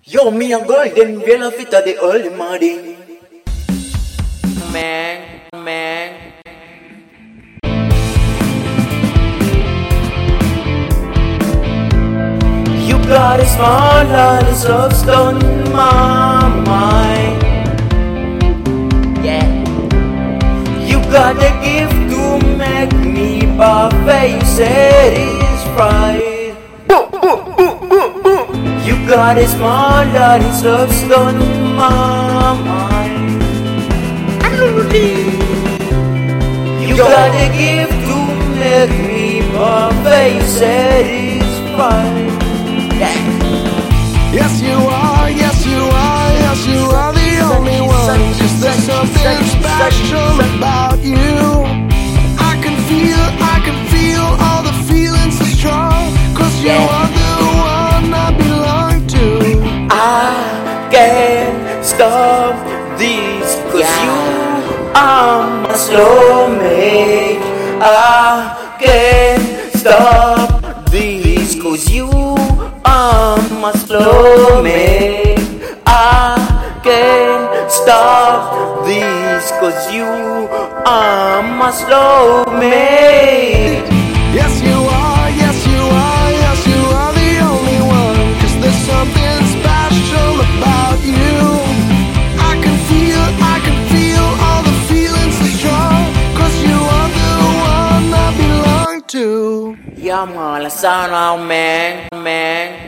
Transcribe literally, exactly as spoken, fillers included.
Yo, me a golden girl of it at the early morning. Man, man. You got a small heart of soapstone in my mind. Yeah. You got the gift to make me perfect, satisfied. You got a small heart of soapstone in my mind. You got the gift to make me perfect, satisfied. Yes you are, yes you are, yes you are the only one. Cause there's something special about you. I can feel, I can feel all the feelings so strong. Cause you are the one I belong to. I can't stop this, cause you are my soulmate. I can't stop this, cause you are my soulmate. I can't stop this, cause you are my soulmate. Yes you are, yes you are, yes you are the only one. Cause there's something special about you. I can feel, I can feel all the feelings so strong. Cause you are the one I belong to. Yeah, man, let's sound out, man, man.